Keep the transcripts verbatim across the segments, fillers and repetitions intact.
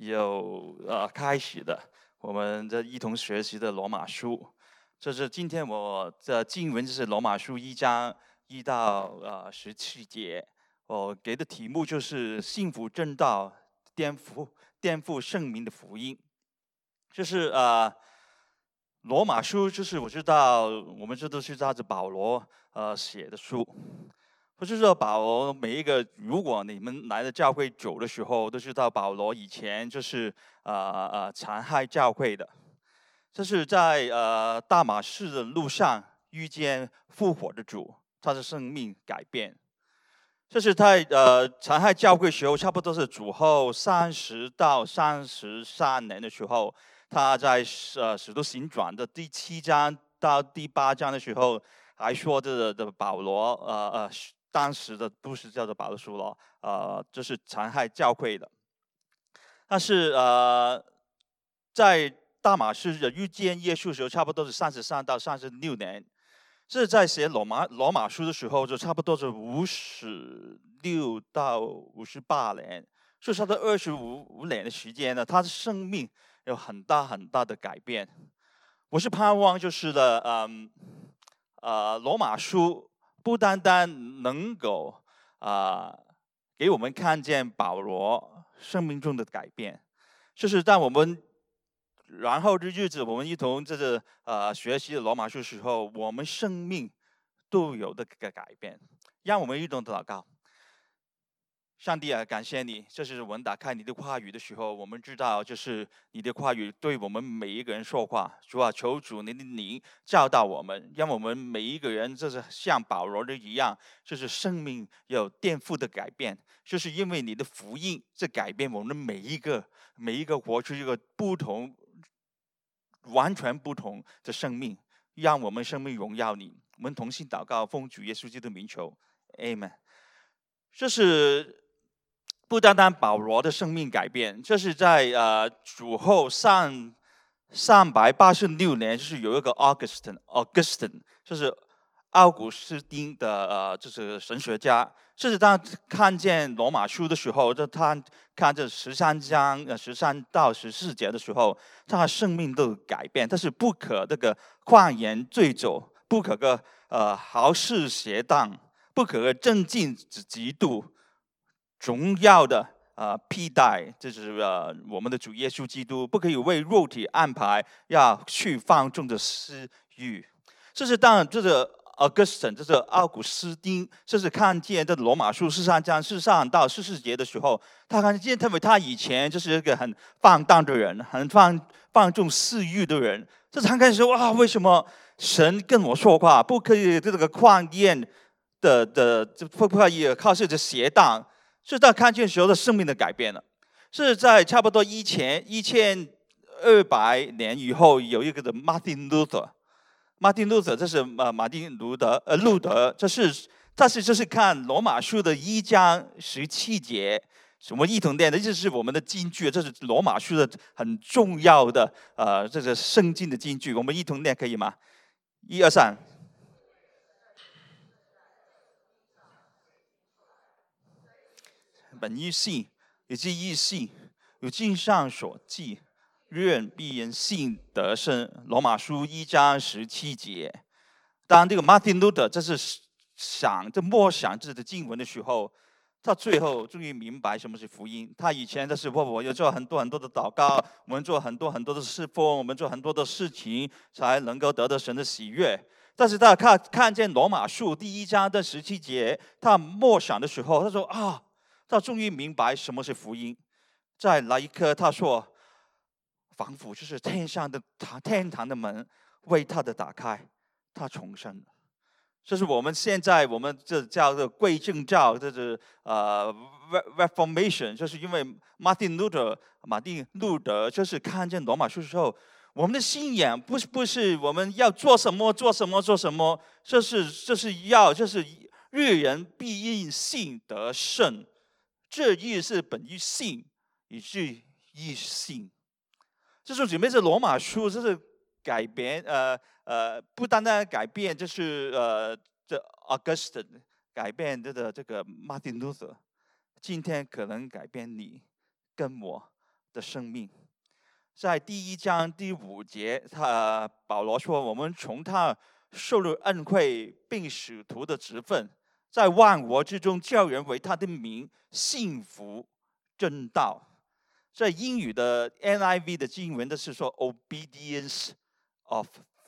有呃开始的，我们这一同学习的罗马书。这是今天我的经文，就是罗马书一章一到呃十七节。我给的题目就是幸福正道，颠覆颠覆圣明的福音。就是呃罗马书，就是我知道我们这都是照着保罗呃写的书。不是说保罗每一个，如果你们来的教会久的时候，都知道保罗以前就是呃呃残害教会的，这是在呃大马士的路上遇见复活的主，他的生命改变。这是在呃残害教会时候，差不多是主后三十到三十三年的时候，他在呃使徒行传的第七章到第八章的时候，还说这的保罗呃呃当时的不是叫做保罗书了，呃就是残害教会的。但是呃在大马士遇见耶稣的时候，差不多是三十三到三十六年。这在写罗马罗马书的时候，就差不多是五十六到五十八年，所以差不多二十五五年的时间呢，他的生命有很大很大的改变。我是盼望就是了，嗯，呃，罗马书不单单能够啊、呃、给我们看见保罗生命中的改变，就是当我们然后的日子，我们一同这个呃学习罗马书的时候，我们生命都有的个改变。让我们一同祷告。上帝啊，感谢你，这是我们打开你的话语的时候，我们知道就是你的话语对我们每一个人说话。主啊，求主你的灵教导我们，让我们每一个人就是像保罗的一样，就是生命有颠覆的改变，就是因为你的福音，这改变我们每一个每一个活出一个不同、完全不同的生命，让我们生命荣耀你。我们同心祷告，奉主耶稣基督的名求 ，Amen。这是不单单保罗的生命改变，这是在呃主后三三百八十六年，就是有一个 Augustine，Augustine 就是奥古斯丁的呃，就是神学家。这是当看见罗马书的时候，就他看这十三章呃十三到十四节的时候，他的生命都改变。但是不可这个旷言醉酒，不可个呃好事邪荡，不可个正尽嫉妒。荣耀的呃替代，这是呃我们的主耶稣基督，不可以为肉体安排要去放纵的私欲。这是当然，这是 Augustine， 这是奥古斯丁，这是看见这罗马书十三章四上到十四节的时候，他看见，特别他以前就是一个很放荡的人，很放放纵私欲的人。这才开始说哇，为什么神跟我说话，不可以这个旷宴的的，不可以靠这个邪荡？是在看见时候的生命的改变了，是在差不多一千一千二百年以后，有一个的 Martin Luther，Martin Luther 这是呃马丁路德呃路德，这是但是这是看罗马书的一章十七节，我们一同念的，这是我们的金句，这是罗马书的很重要的呃这个圣经的金句，我们一同念可以吗？一二三。本于信，以及于信，有经上所记，愿必因信得生。罗马书一章十七节。当这个 Martin Luther 这是想这默想这的经文的时候，他最后终于明白什么是福音。他以前的时候，我有做很多很多的祷告，我们做很多很多的侍奉，我们做很多的事情，才能够得到神的喜悦。但是他看看见罗马书第一章的十七节，他默想的时候，他说啊。他终于明白什么是福音。在那一刻，他说：“仿佛就是天上的天堂的门为他的打开，他重生了。”这是我们现在我们这叫做贵正教，这是呃 Reformation， 就是因为 Martin Luther 马丁路德就是看见罗马书的时候，我们的信仰不是不是我们要做什么做什么做什么，这是这是要就是日人必因信得胜。这义是本于信，以至于信。这种准备是罗马书，这是改变，呃呃，不单单改变，就是呃，这 Augustine 改变这个这个 Martin Luther，今天可能改变你跟我， 的生命。在第一章第五节，他保罗说：“我们从他受了恩惠，并使徒的职分，在万国之中叫人为他的名信服真道。”在英语的 N I V 的经文的是说 obedience of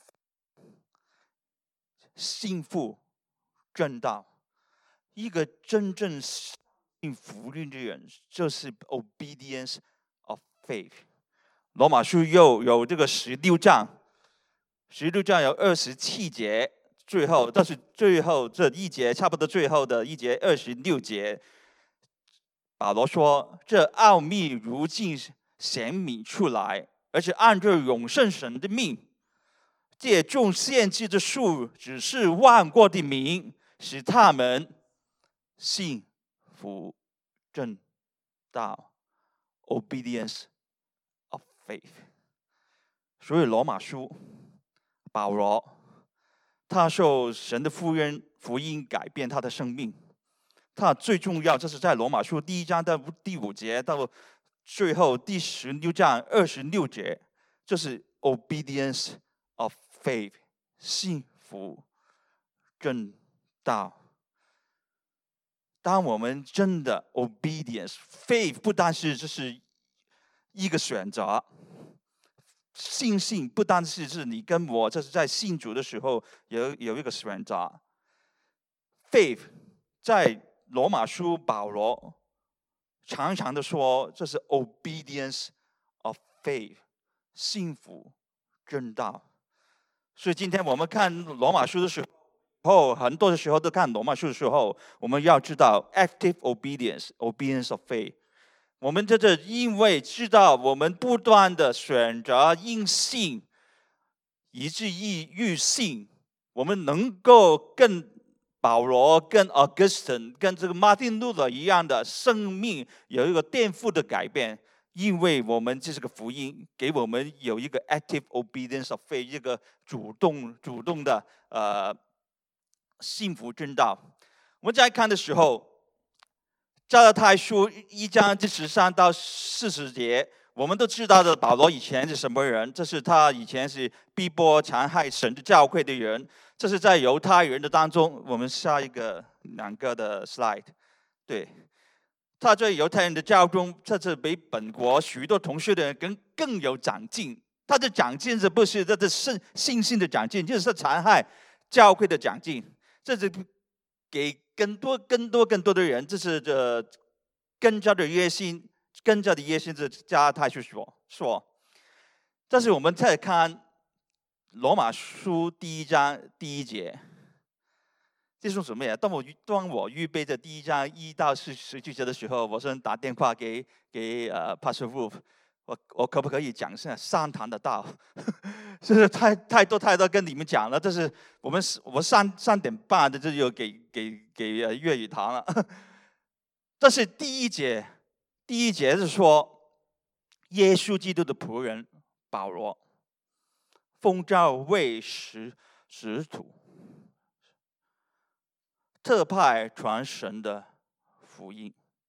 信服真道。一个真正信福音的人，就是 obedience of faith。罗马书又有这个十六章，十六章有二十七节，最后但是最后这一节差不多最后的一节二十六节，保罗说：“这奥秘如今显明出来，而且按照永生神的命，借众先知的书指示万国的名，使他们信服正道 （obedience of faith）。”所以罗马书，保罗他受神的福音福音改变他的生命。他最重要，就是在罗马书第一章的第五节到最后第十六章二十六节，就是 obedience of faith， 信服正道。当我们真的 obedience faith， 不单是这是一个选择，信心不单是是你跟我这是在信主的时候有有一个选择。faith 在罗马书保罗常常的说，这是 obedience of faith， 信服正道。所以今天我们看罗马书的时候，很多的时候都看罗马书的时候，我们要知道 active obedience obedience of faith。我们这是因为知道我们不断的选择因信，以至于愈信，我们能够跟保罗、跟 Augustine、跟这个马丁路德一样的生命有一个颠覆的改变，因为我们这是个福音，给我们有一个 active obedience of faith， 一个主动、主动的呃信服真道。我们在看的时候，加拉太书一章第十三到四十节，我们都知道的，保罗以前是什么人？这是他以前是逼迫、残害神的教会的人。这是在犹太人的当中，我们下一个两个的 slide， 对，他在犹太人的教中，这是比本国许多同学的人更更有长进。他的长进是不是这是信信心的长进，就是残害教会的长进。这是给更多、更多、更多的人，这是这更加的热心，更加的热心。这加拉太书说说，但是我们再看罗马书第一章第一节，这是什么呀？当我当我预备着第一章一到十十句节的时候，我是打电话给给呃 Pastor Wolf， 我我可不可以讲一下上堂的道？就是太太多太多跟你们讲了，这是我们我三三点半的就有给给给呃粤语堂了。这是第一节，第一节是说耶稣基督的仆人保罗，奉召为使使徒，特派传神的福音。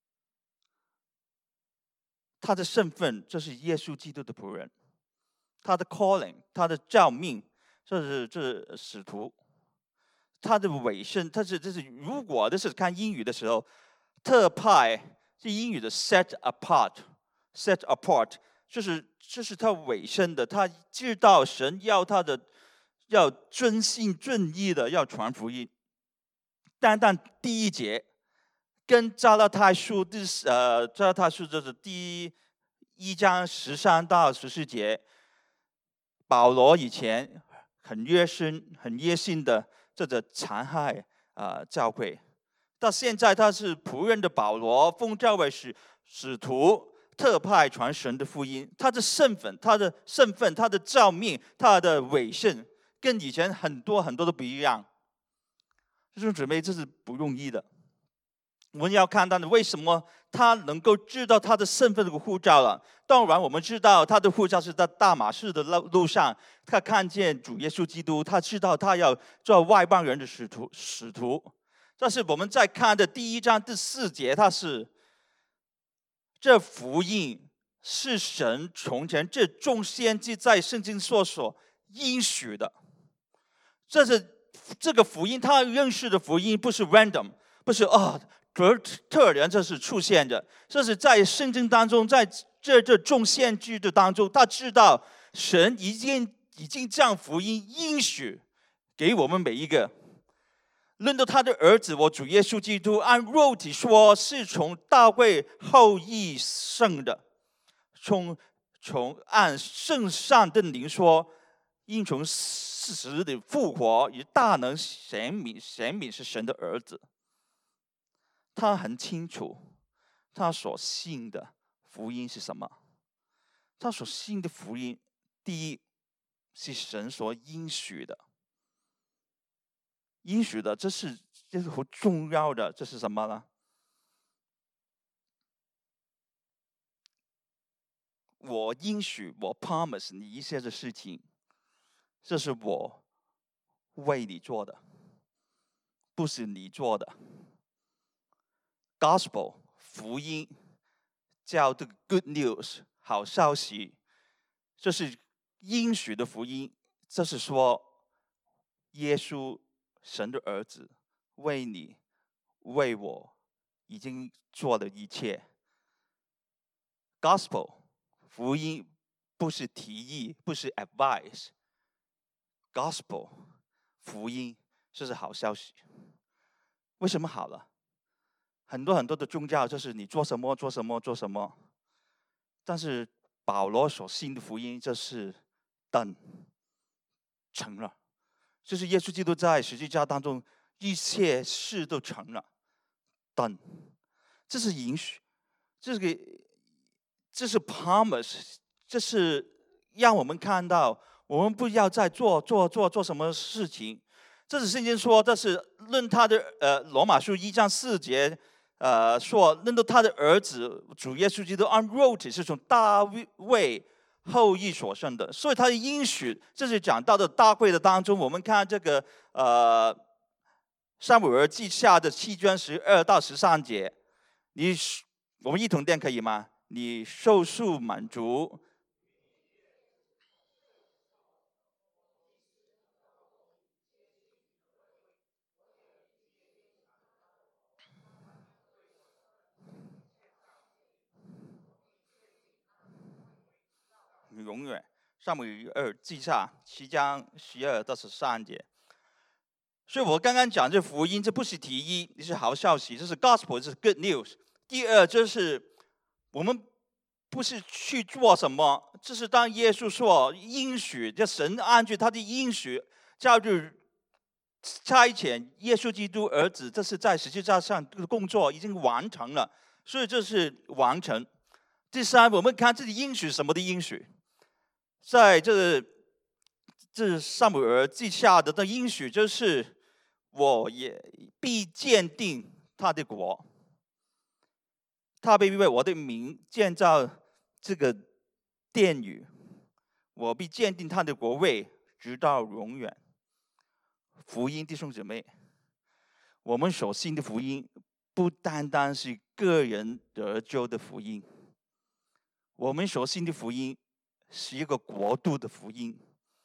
他的身份就是耶稣基督的仆人，他的 calling， 他的召命，这是这是使徒。他的尾声，他是这是如果这是看英语的时候，特派是英语的 set apart，set apart 就是就是他尾声的，他知道神要他的要遵行正义的要传福音。单单第一节跟加拉太书第呃加拉太书就是第一章十三到十四节，保罗以前很热心、很热心的这个残害啊、呃、教会，到现在他是仆人的保罗，奉召为使使徒，特派传神的福音。他的身份、他的身份、他的召命、他的委身，跟以前很多很多都不一样。弟兄姊妹，这是不容易的。我们要看到的，为什么他能够知道他的身份和护照了？当然，我们知道他的护照是在大马士的路上，他看见主耶稣基督，他知道他要做外邦人的使徒。使徒，但是我们在看的第一章第四节，他是这福音是神从前这众先知在圣经所所应许的。这是这个福音，他认识的福音不是 random， 不是啊，特特然这是出现的，这是在圣经当中，在这这众先知的当中，他知道神已经已经将福音应许给我们每一个。论到他的儿子，我主耶稣基督，按肉体说是从大卫后裔生的，从从按圣上的灵说，应从死时的复活，以大能显明显明是神的儿子。他很清楚，他所信的福音是什么？他所信的福音，第一是神所应许的，应许的，这是这是很重要的。这是什么呢？我应许，我 promise 你一些的事情，这是我为你做的，不是你做的。Gospel 福音叫这个 good news 好消息，这是应许的福音。这是说耶稣神的儿子为你为我已经做了一切。Gospel 福音不是提议，不是 advice。Gospel 福音这是好消息。为什么好了？很多很多的宗教就是你做什么做什么做什么，但是保罗所信的福音就是等成了，就是耶稣基督在十字架当中一切事都成了，等，这是允许，这是个这是 promise， 这是让我们看到我们不要再做做做做什么事情。这是圣经说，这是论他的呃罗马书一章四节。呃，说论到他的儿子主耶稣基督按肉体是从大卫后裔所生的，所以他的应许，这是讲到的大卫的当中。我们看这个呃撒母耳记下的七章十二到十三节，你我们一同念可以吗？你受数满足。永远，撒母耳记下七章十二到十三节。所以我刚刚讲这福音，这不是提议，这是好消息，这是 gospel， 这是 good news。第二就是我们不是去做什么，这是当耶稣说应许，这神按照他的应许，叫做差遣耶稣基督儿子，这是在十字架上的工作已经完成了，所以这是完成。第三，我们看这里应许什么的应许。在这这撒母耳记下的的应许，就是我也必鉴定他的国，他必为我的名建造这个殿宇，我必鉴定他的国位，直到永远。福音，弟兄姊妹，我们所信的福音不单单是个人得救的福音，我们所信的福音是一个国度的福音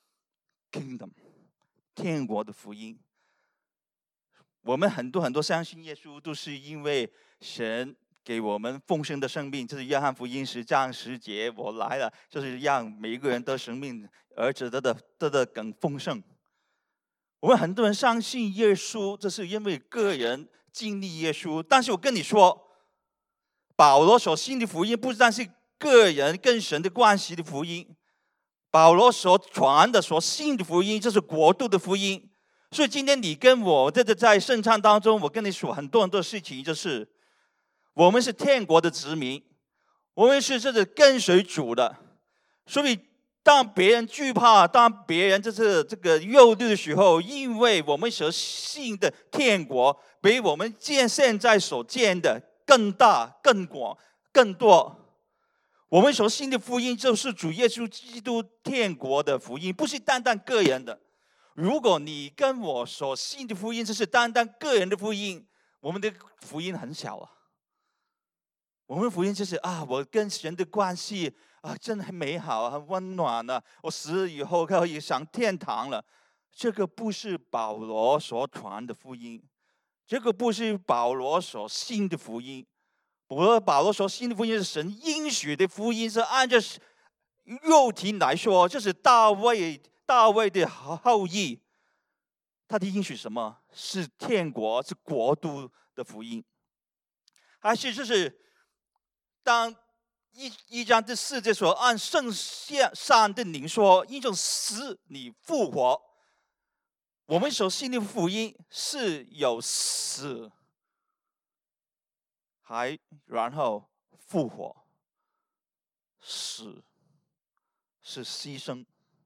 ，Kingdom， 天国的福音。我们很多很多相信耶稣，都是因为神给我们丰盛的生命。这是约翰福音十章十节，我来了，就是让每一个人得生命，而且得的得的更丰盛。我们很多人相信耶稣，这是因为个人经历耶稣。但是我跟你说，保罗所信的福音不单是个人跟神的关系的福音，保罗所传的、所信的福音，这是国度的福音。所以今天你跟我在在圣餐当中，我跟你说很多很多事情，就是我们是天国的子民，我们是这个跟随主的。所以当别人惧怕，当别人就是这个忧虑的时候，因为我们所信的天国比我们见现在所见的更大、更广、更多。我们所信的福音就是主耶稣基督天国的福音，不是单单个人的。如果你跟我所信的福音就是单单个人的福音，我们的福音很小啊。 我们福音就是啊，我跟神的关系啊，真的很美好，很温暖的。我死了以后可以上天堂了。这个不是保罗所传的福音，这个不是保罗所信的福音。我保罗所信的福音是神应许的福音，是按照肉体来说，就是大卫大卫的后裔。他的应许什么？是天国，是国度的福音，还是就是当一一章第四节说，按圣上的灵说，因着死你复活。我们所信的福音是有死，还然后复活。死是牺牲，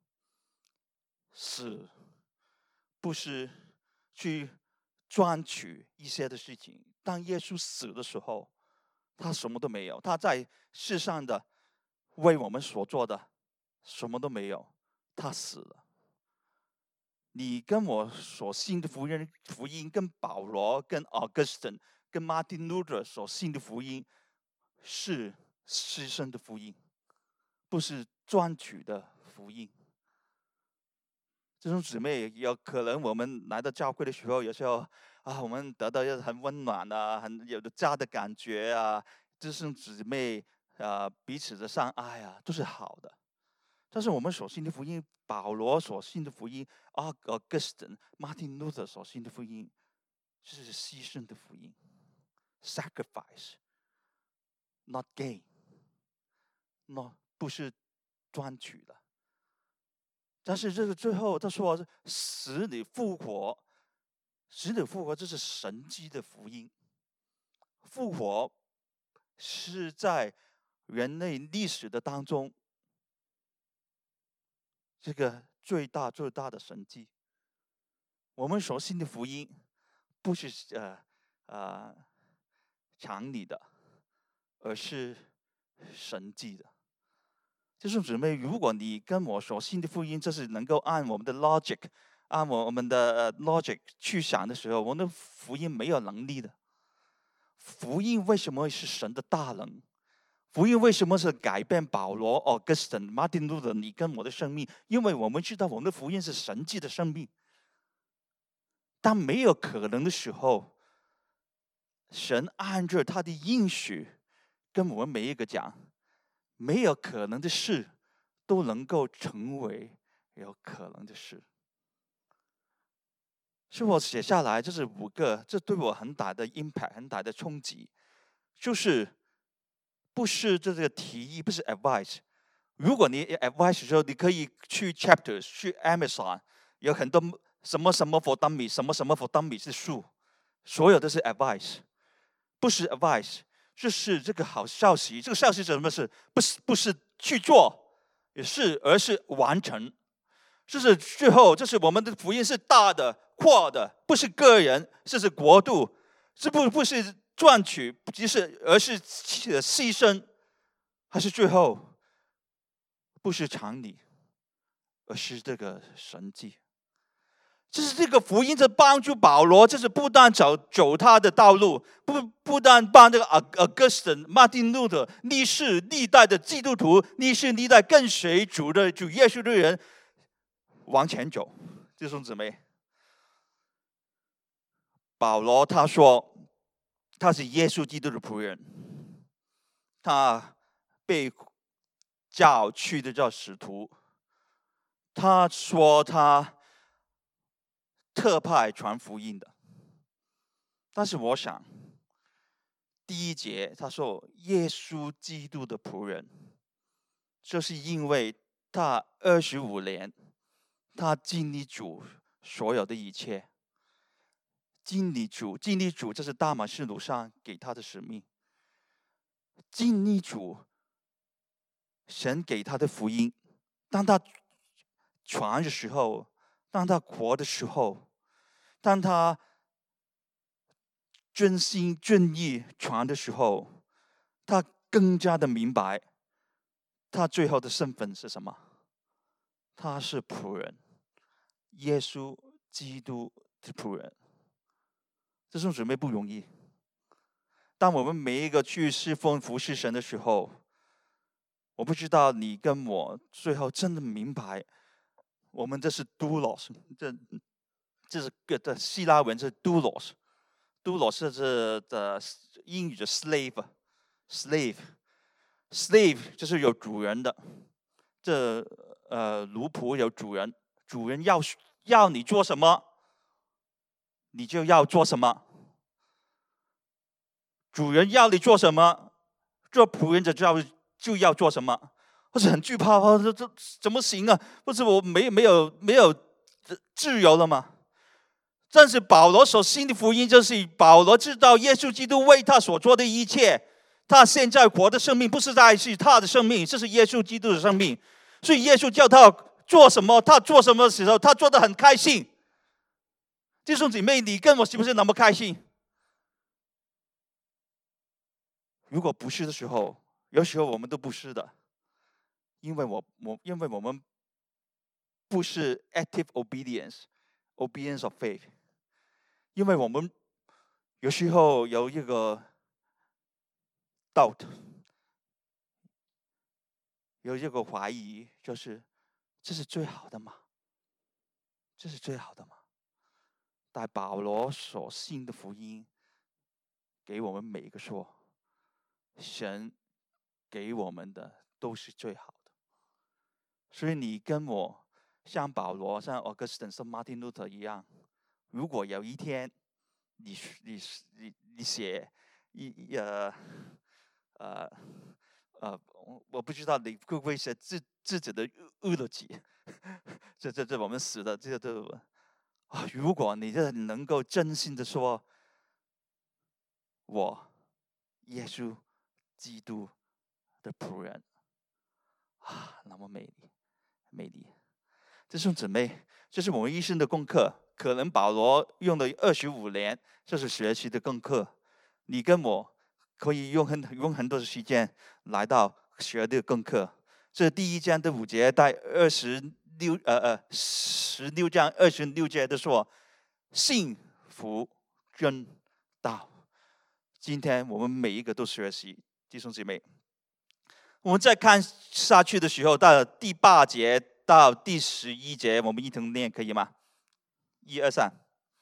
死不是去赚取一些的事情。当耶稣死的时候，他什么都没有，他在世上的为我们所做的什么都没有，他死了。你跟我所信的福音，福音跟保罗、跟 Augustine、跟 Martin Luther 所信的福音是牺牲的福音，不是赚取的福音。这种姊妹有可能我们来到教会的时候，有时候啊，我们得到一很温暖啊，很有的家的感觉啊，这种姊妹啊，彼此的相爱啊，都是好的。但是我们所信的福音，保罗所信的福音， Augustine、Martin Luther 所信的福音，这是牺牲的福音 ，sacrifice not gain，not 不是赚取的。但是这个最后他说死里复活，死里复活，这是神迹的福音。复活是在人类历史的当中，这个最大最大的神迹。我们所信的福音不是呃呃常理的，而是神迹的。弟兄姊妹，如果你跟我所信的福音，这是能够按我们的 logic， 按我们的 logic 去想的时候，我们的福音没有能力的。福音为什么是神的大能？福音为什么是改变保罗、Augustine、Martin Luther 你跟我的生命？因为我们知道我们的福音是神迹的生命。当没有可能的时候，神按照他的应许跟我们每一个讲，没有可能的事都能够成为有可能的事。所以我写下来，这是五个，这对我很大的 impact， 很大的冲击。就是不是这个提议，不是 advice。如果你 advice 的时候，你可以去 chapters， 去 Amazon， 有很多什么什么 for dummies， 什么什么 for dummies 的书，所有都是 advice， 不是 advice， 就是这个好消息。这个消息是什么事？不是不是去做，也是而是完成。就是最后，就是我们的福音是大的、扩的，不是个人，这是国度，这不不是赚取，不是，而是牺牲，还是最后不是常理，而是这个神迹。就是这个福音在帮助保罗，就是不但走走他的道路，不不但帮这个 Augustine、Martin Luther 历世历代的基督徒，历世历代跟随主的主耶稣的人往前走。弟兄姊妹，保罗他说他是耶稣基督的仆人，他被叫去的叫使徒。他说他特派传福音的，但是我想，第一节他说耶稣基督的仆人，就是因为他二十五年，他经历主所有的一切，经历主，经历主，这是大马士路上给他的使命。经历主，神给他的福音，当他传的时候，当他活的时候，当他真心真意传的时候，他更加的明白，他最后的身份是什么？他是仆人，耶稣基督的仆人。这种准备不容易。 当我们每一个去侍奉服侍神的时候，我不知道你跟我最后真的明白，我们这是 doulos， 这这是个的希腊文是 doulos，doulos 是的英语的 slave，slave，slave 就是有主人的，这呃奴仆有主人，主人要要你做什么，你就要做什么。主人要你做什么，做仆人的就要就要做什么。或者很惧怕，这这怎么行啊？不是我没没有没有自由了吗？但是保罗所信的福音，就是保罗知道耶稣基督为他所做的一切，他现在活的生命不是在是他的生命，这是耶稣基督的生命。所以耶稣叫他做什么，他做什么的时候，他做得很开心。弟兄姊妹，你跟我是不是那么开心？如果不是的时候，有时候我们都不是的，因为我我因为我们不是 active obedience，obedience of faith， 因为我们有时候有一个 doubt， 有一个怀疑，就是这是最好的吗？这是最好的吗？但保罗所信的福音，给我们每一个说，神给我们的都是最好的。所以你跟我像保罗、像 Augustine、像 Martin Luther 一样，如果有一天你你你你写一呃呃呃，我不知道你会不会写自自己的日记，这这这我们死的这这啊，如果你这能够真心的说，我耶稣基督的仆人啊，那么美丽，美丽。弟兄姊妹，这是我们一生的功课。可能保罗用了二十五年，这是学习的功课。你跟我可以用很用很多的时间来到学的功课。这第一章的五节到二十六呃呃十六章二十六节的说，信服真道。今天我们每一个都学习，弟兄姊妹。我们再看下去的时候，到第八节到第十一节，我们一同念可以吗？一二三。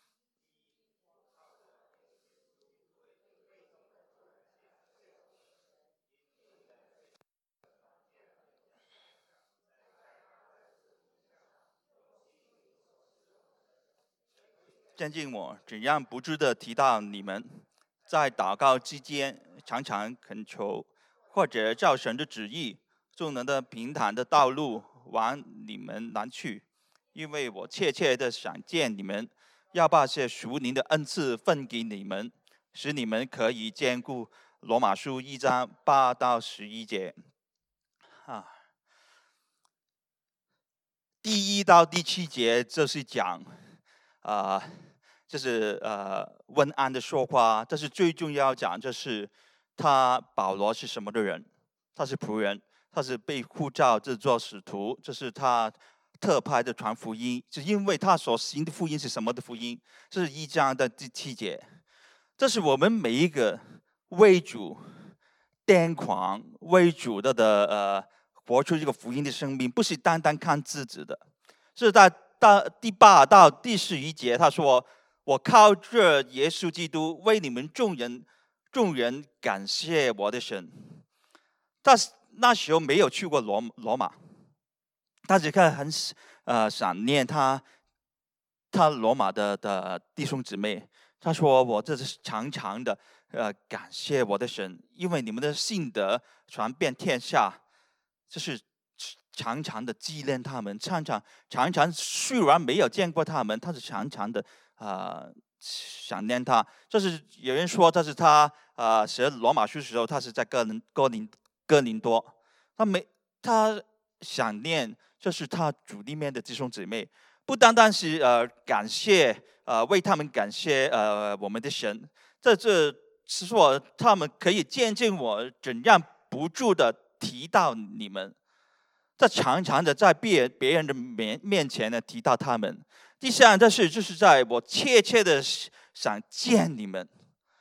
见进我怎样不住的提到你们，在祷告之间常常恳求，或者照神的旨意，众人的平坦的道路往你们南去，因为我切切的想见你们，要把些属灵的恩赐分给你们，使你们可以兼顾。罗马书一章八到十一节，啊，第一到第七节就是讲，啊、呃，就是呃问安的说话，但是最重要讲就是他保罗是什么的人？他是仆人，他是被呼召这做使徒，这是他特派的传福音，是因为他所行的福音是什么的福音？这是一章的第七节，这是我们每一个为主癫狂、为主的的呃活出这个福音的生命，不是单单看自己的。是在到第八到第十一节，他说：“我靠着耶稣基督为你们众人众人感谢我的神。”他那时候没有去过罗罗马，他只看很呃想念他他罗马的的弟兄姊妹。他说：“我这是常常的呃感谢我的神，因为你们的信德传遍天下，这是常常的纪念他们，常常常常虽然没有见过他们，他是常常的啊、呃、想念他。这是有人说，这是他啊、呃、写罗马书的时候，他是在哥林哥林哥林多，他没他想念，这是他主里面的弟兄姊妹，不单单是呃感谢。”呃，为他们感谢呃我们的神，在这是说他们可以见证我怎样不住的提到你们，在常常的在别别人的面面前呢提到他们。第三，这是就是在我切切的想见你们，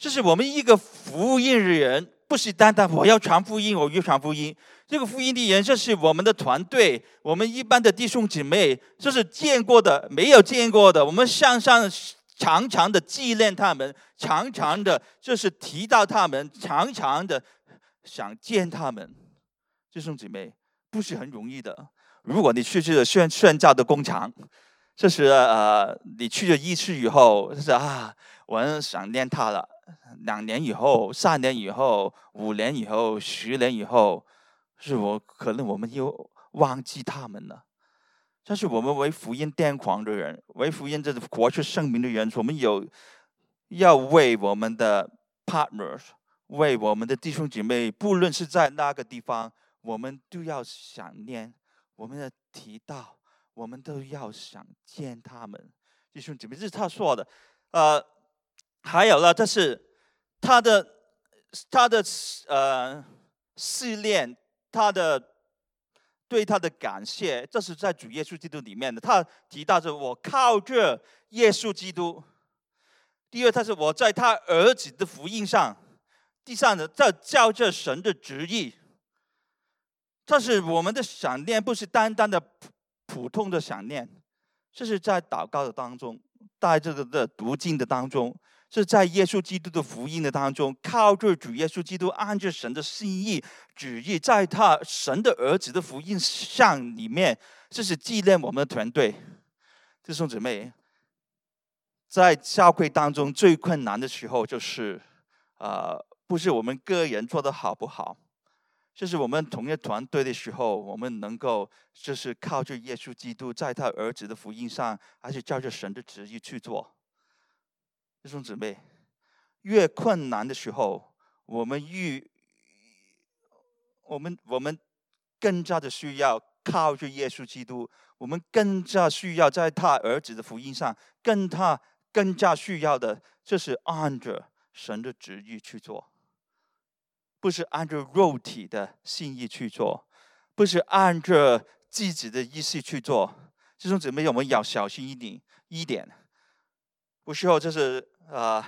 就是我们一个福音的人，不是单单我要传福音，我要传福音。这个福音的人，这是我们的团队，我们一般的弟兄姐妹，这是见过的，没有见过的。我们向上常常的纪念他们，常常的就是提到他们，常常的想见他们。弟兄姐妹，不是很容易的。如果你去这个宣宣教的工厂，这是呃，你去了一次以后，就是啊，我很想念他了。两年以后、三年以后、五年以后、十年以后，是我可能我们又忘记他们了。但是我们为福音癫狂的人，为福音这活出圣名的人，我们有要为我们的 partners， 为我们的弟兄姐妹，不论是在那个地方，我们都要想念，我们要提到，我们都要想见他们。弟兄姐妹，这是他说的。呃，还有呢，这是他的他的呃试炼，他的对他的感谢，这是在主耶稣基督里面的。他提到着我靠着耶稣基督。第二，他是我在他儿子的福音上。第三呢，这照着神的旨意。这是我们的想念，不是单单的普通的想念，这是在祷告的当中，在这个的读经的当中，是在耶稣基督的福音的当中，靠着主耶稣基督，按着神的心意旨意，在他神的儿子的福音上里面，这是纪念我们的团队。弟兄姊妹，在教会当中最困难的时候，就是呃，不是我们个人做得好不好，就是我们同一团队的时候，我们能够就是靠着耶稣基督，在他儿子的福音上，还是照着神的旨意去做。弟兄姊妹，越困难的时候，我们越我们我们更加的需要靠着耶稣基督，我们更加需要在他儿子的福音上，更他更加需要的，就是按着神的旨意去做。不是按照肉体的心意去做，不是按照自己的意思去做。弟兄姊妹，我们要小心一点，一点。不是后就是呃，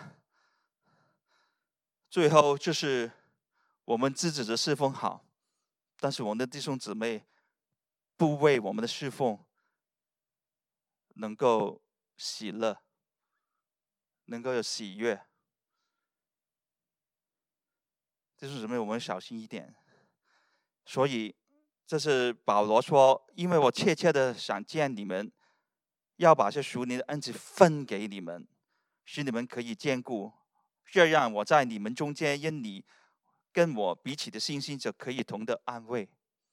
最后就是我们自己的侍奉好，但是我们的弟兄姊妹不为我们的侍奉能够喜乐，能够有喜悦。弟兄姊妹，我们小心一点。所以，这是保罗说：“因为我切切的想见你们，要把这属灵的恩赐分给你们，使你们可以兼顾。这样，我在你们中间，因你跟我彼此的信心，就可以同得安慰。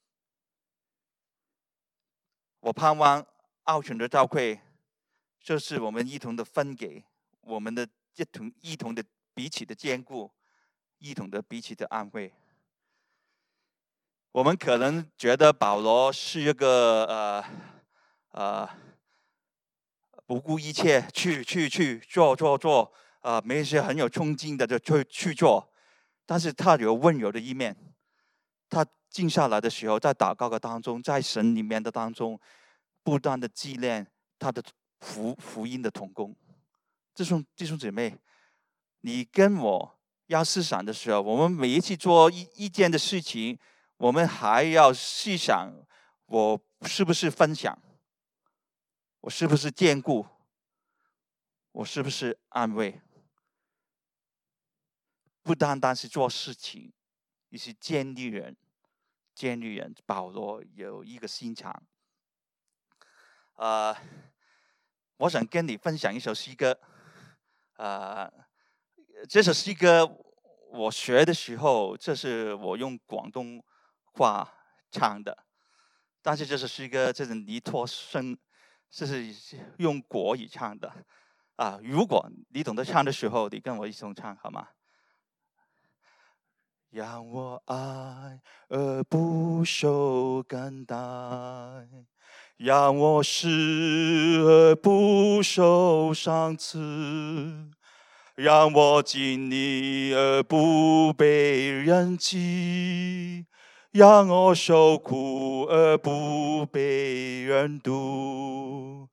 我盼望奥城的教会，就是我们一同的分给我们的一同一同的彼此的兼顾。”一同的彼此的安慰。我们可能觉得保罗是一个呃呃不顾一切去去去做做做，呃，没些很有冲劲的就去去做，但是他有温柔的一面。他静下来的时候，在祷告的当中，在神里面的当中，不断的纪念他的福福音的同工。弟兄弟兄姐妹，你跟我要思想的时候，我们每一次做一一件的事情，我们还要细想，我是不是分享，我是不是兼顾，我是不是安慰。不单单是做事情，也是建立人，建立人。保罗有一个心肠。呃，我想跟你分享一首诗歌。呃，这首诗歌我学的时候，这是我用广东话唱的，但是这首诗歌这是尼托生，这是用国语唱的。啊，如果你懂得唱的时候，你跟我一同唱好吗？让我爱而不受感戴，让我失而不受赏赐，让我经历而不被人弃，让我受苦而不被人妒。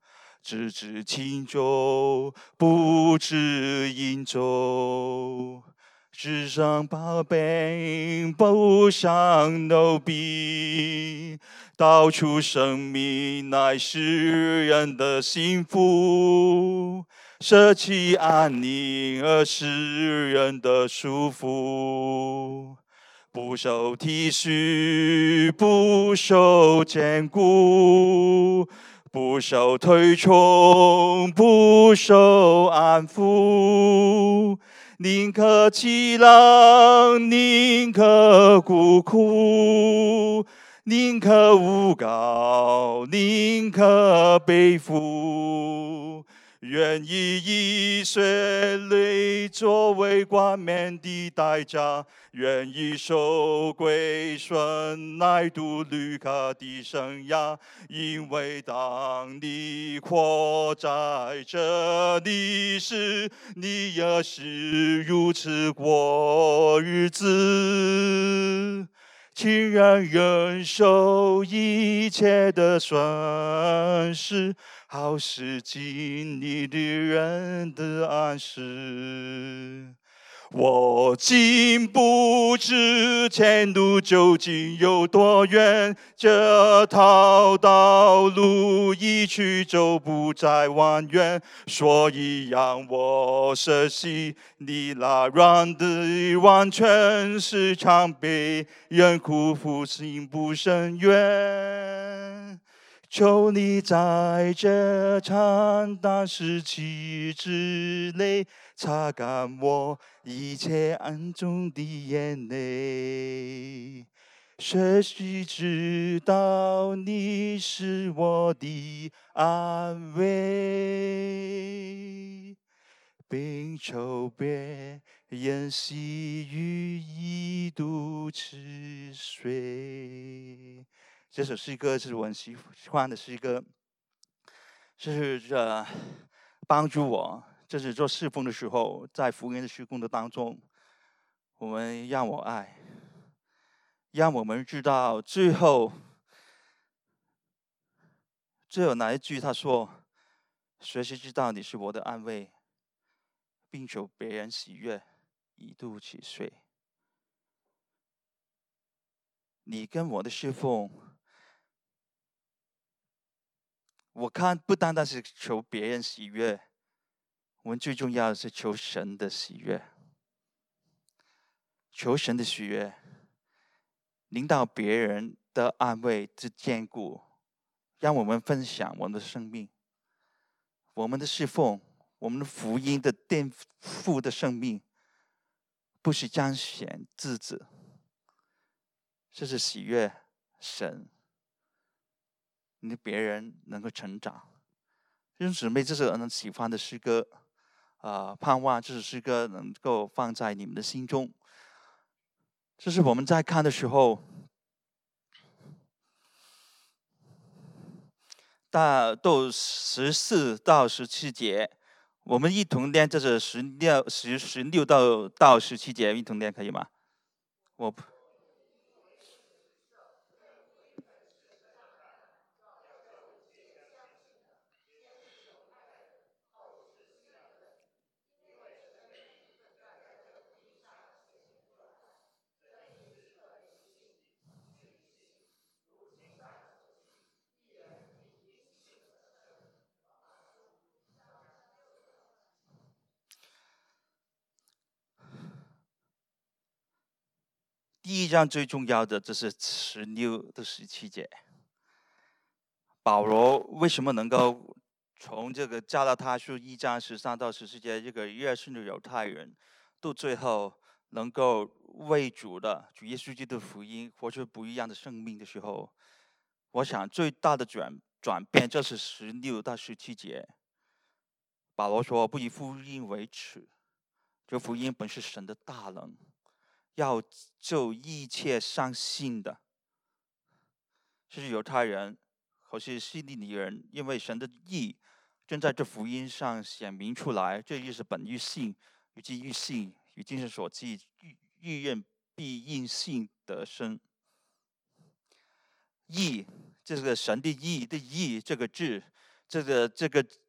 只知轻重，不知应重。世上宝贝不上奴婢，道出生命乃是人的幸福。舍弃安宁而使人的舒服。不受体恤，不受眷顾，不受推崇，不受安抚。宁可凄冷，宁可孤苦，宁可诬告，宁可背负。愿意以血泪作为冠冕的代价，愿意受归顺来度绿卡的生涯。因为当你活在这里时，你也是如此过日子。请让忍受一切的损失，好使经历的人的安适。我竟不知前路究竟有多远，这条道路一去就不再蜿蜒，所以让我舍弃你那软的完全是常被人辜负，心不胜愿。求你在这场大时期之内，擦干我一切暗中的眼泪。学习知道你是我的安慰，并求别人细语一度吃水。这首诗歌是我很喜欢的诗歌，是这帮助我，就是做侍奉的时候，在福音的施工的当中，我们让我爱，让我们知道最后，最后哪一句他说：“随时知道你是我的安慰，并求别人喜悦，一度起睡。”你跟我的侍奉。我看不单单是求别人喜悦，我们最重要的是求神的喜悦，求神的喜悦，领导别人的安慰之坚固，让我们分享我们的生命，我们的侍奉，我们的福音的颠覆的生命，不是彰显自己，这是喜悦神，令别人能够成长。弟兄姊妹，这是很喜欢的诗歌，啊、呃，盼望这首诗歌能够放在你们的心中。这是我们在看的时候，到到十四到十七节，我们一同念这是十六十十六到到十七节，一同念可以吗？我。第一章最重要的，这是十六到十七节。保罗为什么能够从这个加拉太书一章十三到十四节，这个热心的犹太人，到最后能够为主的主耶稣基督的福音活出不一样的生命的时候，我想最大的转转变就是十六到十七节。保罗说：“不以福音为耻，这福音本是神的大能。”要救一切相信的，是犹太人或是希利尼人，因为神的义正在这福音上显明出来。这义是本于信，与基于信，与今生所记，欲认必因信得生。义，这个神的义的义这个字，这个这个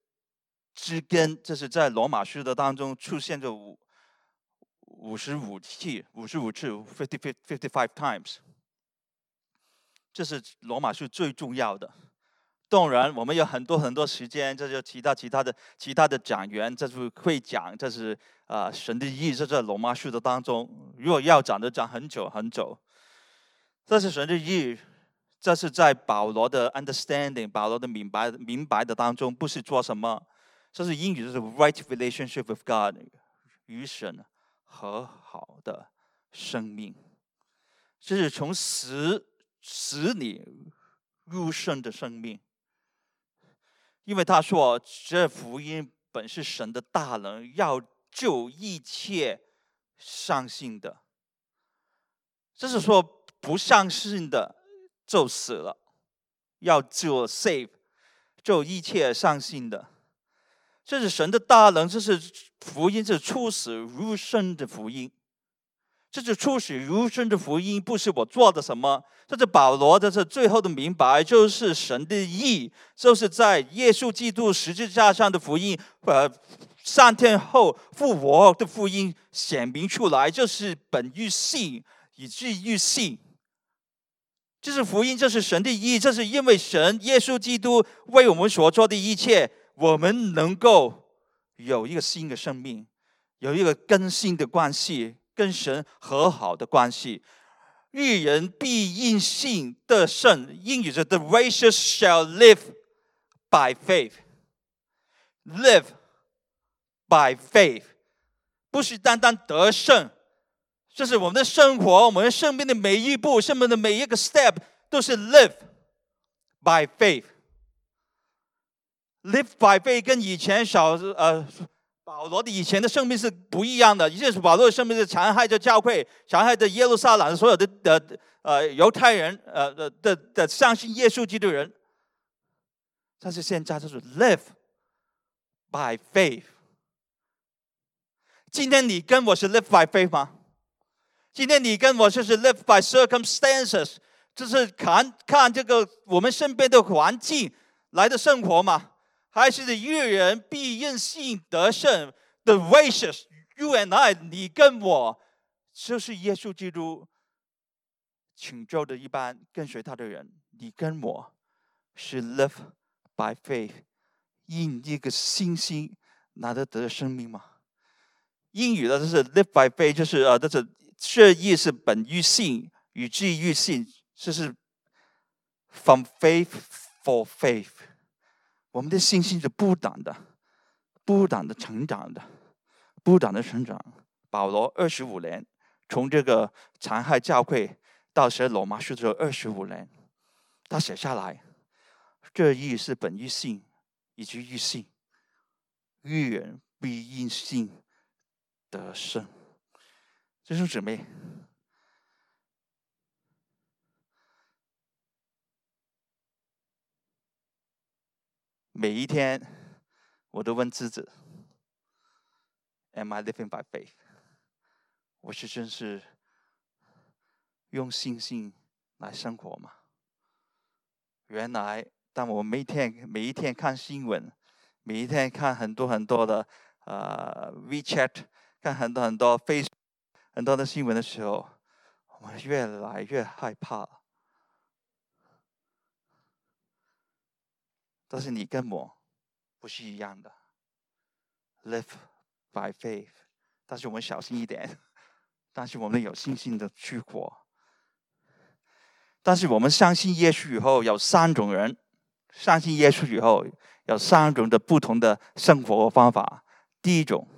之根，这是在罗马书的当中出现着五五十五次，五十五次 ，fifty fifty five times。这是罗马书最重要的。当然，我们有很多很多时间，这就其他其他的其他的讲员，这就会讲，这是啊、呃、神的意，这在罗马书的当中，如果要讲，就讲很久很久。这是神的意，这是在保罗的 understanding， 保罗的明白明白的当中，不是做什么，这是英语就是 right relationship with God， 与神和好的生命，这是从死死里入生的生命。因为他说，这福音本是神的大能，要救一切相信的。这是说不相信的就死了，要救 save， 救一切相信的。这是神的大能，这是福音，是出死入生的福音。这是出死入生的福音，不是我做的什么。这是保罗的这最后的明白，就是神的义，就是在耶稣基督十字架上的福音，呃，三天后复活的福音显明出来，就是本于信，以至于信。这是福音，这是神的义，这是因为神耶稣基督为我们所做的一切，我们能够有一个新的生命，有一个更新的关系，跟神和好的关系。义人必因信得胜，英语是 The righteous shall live by faith. Live by faith， 不是单单得胜，这是我们的生活，我们生命的每一步，生命的每一个 step 都是 live by faith。 Live by faith 跟以前小呃保罗的以前的生命是不一样的。以前保罗的生命是残害着教会，残害着耶路撒冷所有的的呃犹太人，呃的的的相信耶稣基督的人。但是现在就是 live by faith。今天你跟我是 live by faith 吗？今天你跟我就是 live by circumstances， 就是看看这个我们身边的环境来的生活吗？还是义人必因信得胜 ？The righteous, you and I， 你跟我就是耶稣基督拯救的一般跟随他的人，你跟我是 live by faith， 因一个信心拿得得生命吗？英语的就是 live by faith， 就是呃，这是这意是本于信，以至于信，就是 from faith for faith。我们的信心是不断的、不断的成长的、不断的成长。保罗二十五年，从这个残害教会到写罗马书的时候二十五年，他写下来，这义是本于信，以至于信，义人必因信得胜。弟兄姊妹，每一天我都问自己 Am I living by faith？ 我是真是用信心来生活吗？原来当我每天每一天看新闻，每一天看很多很多的呃 WeChat， 看很多很多 Facebook 很多的新闻的时候，我们越来越害怕了。但是你跟我不是一样的 ，live by faith。但是我们小心一点，但是我们有信心的去活。但是我们相信耶稣以后，有三种人，相信耶稣以后有三种的不同的生活方法。第一种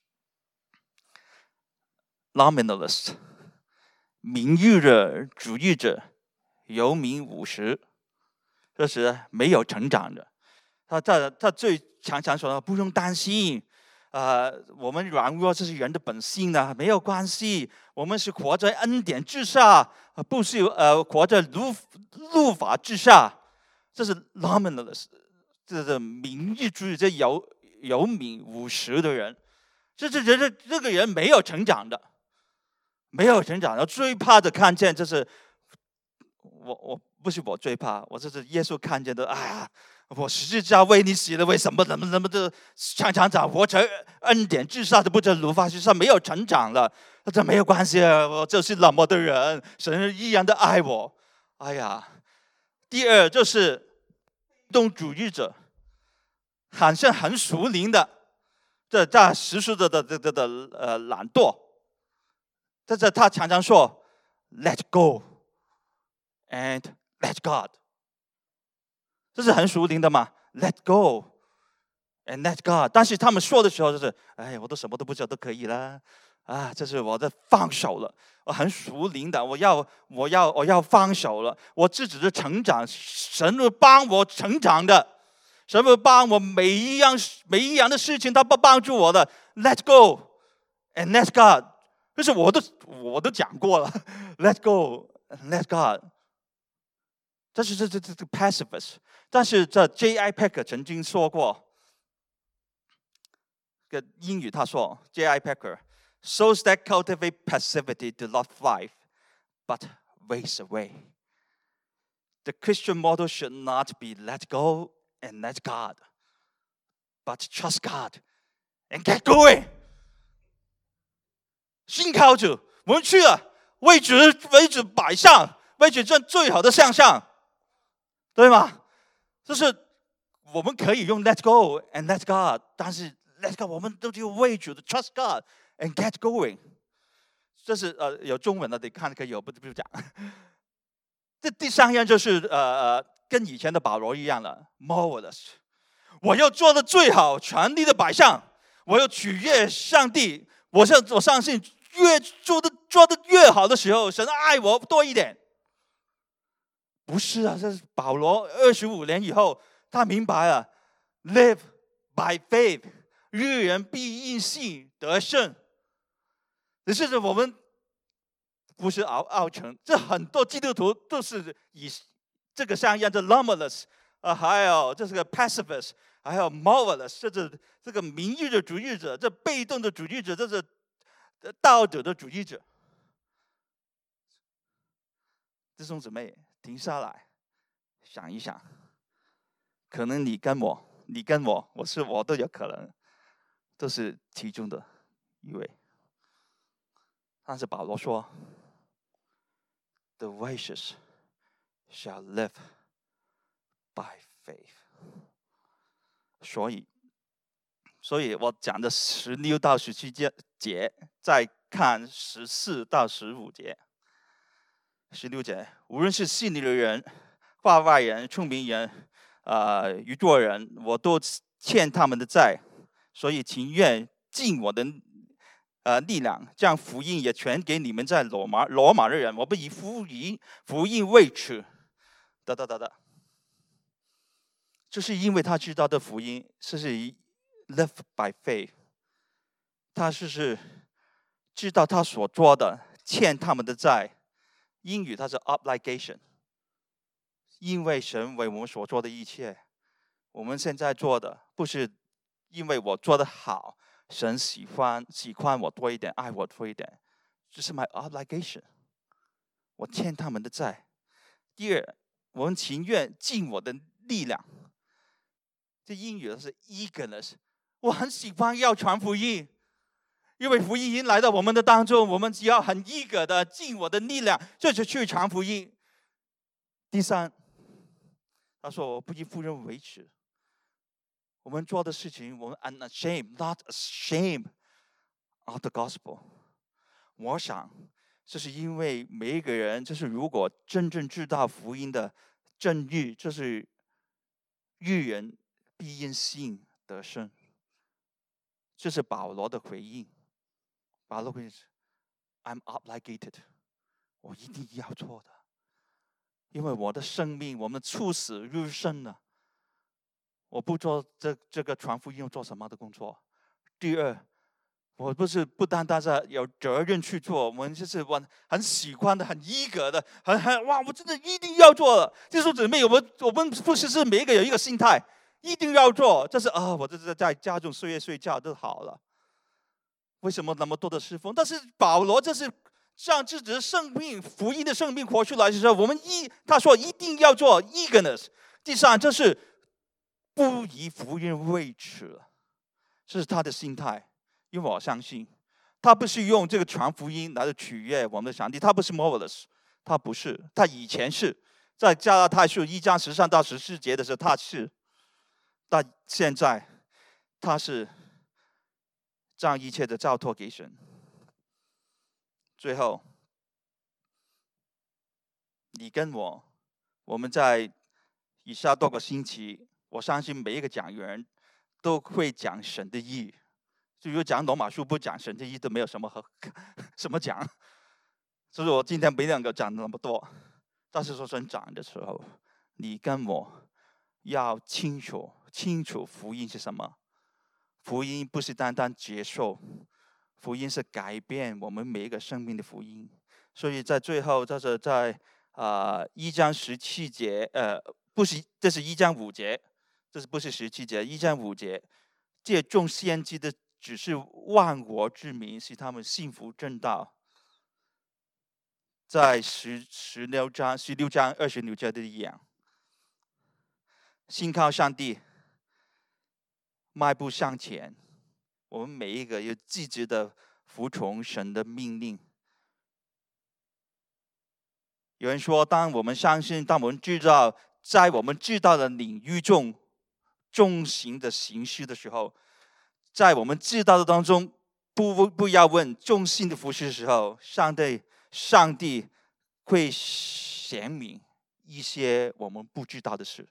，nominalist， 名誉的主义者，有名无实。这是没有成长的，他他他最常常说不用担心，呃，我们软弱这是人的本性呢，没有关系，我们是活在恩典之下，不是呃活在律律法之下。这是 nominalist， 这是名誉主义，这有有名无实的人，这这这这个人没有成长的，没有成长的，最怕的看见就是我我。不是我最怕，我这是耶稣看见的。哎呀， 我十字架为你死了，为什么怎么怎么的常常长活成恩典至上的不知如发，实上没有成长了，这没有关系，我就是那么的人，神依然的爱我。哎呀，第二就是被动主义者，好像很属灵的，这在实施的的的的的呃懒惰，但是他常常说 "Let go and let God"， 这是很属灵的嘛 ？Let go and let God， 但是他们说的时候就是，哎，我都什么都不知道都可以了。啊，这是我的放手了，我很属灵的，我要我要我要放手了，我自己的成长，神会帮我成长的，神会帮我每一样每一样的事情，他不帮助我的。Let go and let God， 就是我都我都讲过了 ，Let go and let God。这是这这这这 pacifist， 但是这 J I Packer 曾经说过，个英语他说 J I Packer。Souls that cultivate passivity do not thrive, but waste away. The Christian model should not be let go and let God, but trust God and get going. 信靠主，我们去了，为主为主摆上，为主挣最好的向上，对吗？就是我们可以用 let go and let God， 但是 let go 我们都就为主的 trust God。And get going， 这是呃有中文的，得看可以有不不讲。这第三样就是呃呃跟以前的保罗一样了 ，marvelous。我要做的最好，全力的摆上，我要取悦上帝。我相我相信，越做的做的越好的时候，神爱我多一点。不是啊，这是保罗二十五年以后，他明白了 ，live by faith， 日人必因信得胜。只是我们不是傲傲成，这很多基督徒都是以这个像样的 marvelous 啊，还有这是个 pacifist， 还有 marvelous， 这是这个名誉的主义者，这被动的主义者，这是道德的主义者。弟兄姊妹，停下来想一想，可能你跟我，你跟我，我是我都有可能，都是其中的一位。但是保罗说 ，The righteous shall live by faith。所以，所以我讲的十六到十七节，再看十四到十五节。十六节，无论是信你的人、化外人、聪明人、呃愚拙人，我都欠他们的债，所以情愿尽我的。呃，力量将福音也传给你们在罗马罗马的人，我不以福音福音为耻，哒哒哒哒。就是因为他知道的福音，是是 live by faith， 他是是知道他所做的欠他们的债，英语它是 obligation， 因为神为我们所做的一切，我们现在做的不是因为我做的好。神喜欢喜欢我多一点，爱我多一点，这是 my obligation。我欠他们的债。第二，我们情愿尽我的力量。这英语是 eagerness， 我很喜欢要传福音，因为福音已经来到我们的当中，我们只要很 eager 的尽我的力量，就是去传福音。第三，他说我不以妇人为耻。我们做的事情，我们 unashamed, not ashamed of the gospel。我想，这是因为每一个人，就是如果真正知道福音的真义，就是义人必因信得胜。这是保罗的回应。保罗回应 ：“I'm obligated， 我一定要做的，因为我的生命，我们处死日生了。”我不做这这个传福音做什么的工作。第二，我不是不单单是有责任去做，我们就是我很喜欢的、很eager的、很很哇，我真的一定要做的。弟兄姊妹，我们我们不是是每一个有一个心态，一定要做，这是啊，我这是在家中睡睡觉就好了。为什么那么多的侍奉？但是保罗这是让自己的生命、福音的生命活出来的时候，我们一他说一定要做 eagerness。第三，这是不以福音为耻，这是他的心态。因为我相信，他不是用这个传福音来取悦我们的上帝，他不是 modalist， 他不是，他以前是在加拉太书一章十三到十四节的时候他是，但现在他是将一切的交托给神。最后，你跟我，我们在以下多个星期，我相信每一个讲员都会讲神的义。至于讲罗马书不讲神的义，都没有什么和什么讲。所以我今天没能够讲那么多。但是说神讲的时候，你跟我要清楚清楚福音是什么。福音不是单单接受，福音是改变我们每一个生命的福音。所以在最后，这是在啊、呃、一章十七节，呃，不是，这是一章五节，这是不是十七节？一章五节，借众先知的只是万国之民，使他们信服正道。在十十六章十六章二十六节的一样，信靠上帝，迈步向前。我们每一个要积极的服从神的命令。有人说，当我们相信，当我们知道，在我们知道的领域中，重行的行事的时候，在我们知道的当中，不不要问重心的服事的时候，上帝上帝会显明一些我们不知道的事。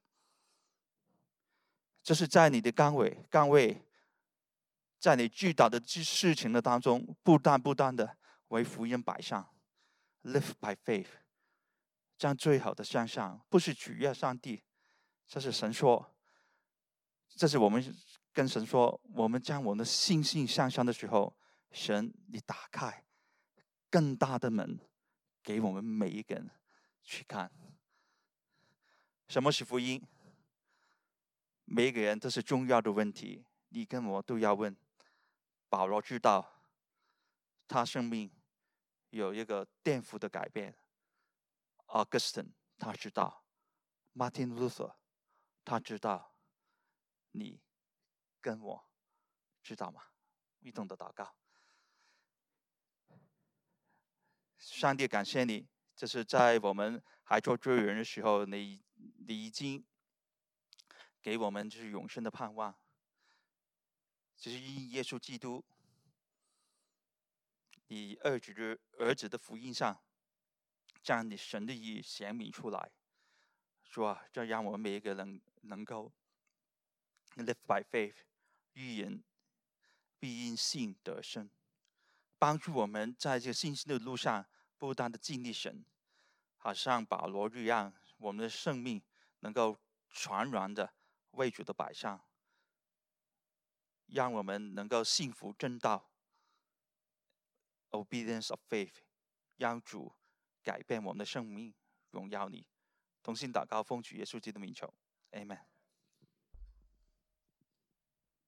这是在你的岗位岗位，在你知道的事情的当中，不断不断的为福音摆上 ，live by faith， 将最好的向上，不是取悦上帝，这是神说，这是我们跟神说，我们将我们的信心向上的时候，神你打开更大的门，给我们每一个人去看。什么是福音？每一个人都是重要的问题，你跟我都要问。保罗知道，他生命有一个颠覆的改变。Augustine 他知道 ，Martin Luther 他知道，你跟我知道吗？一同的祷告。上帝感谢你，这是在我们还做罪人的时候，你你已经给我们就是永生的盼望。就是因耶稣基督，你儿子的儿子的福音上，将你神的意显明出来，说啊，这让我们每一个人能够 live by faith， 预言必因信得生，帮助我们在这个信心的路上不断的经历神，好像保罗一样，我们的生命能够全然的为主的摆上，让我们能够信服正道 ，obedience of faith， 让主改变我们的生命，荣耀你。同心祷告，奉主耶稣基督的名求 ，Amen。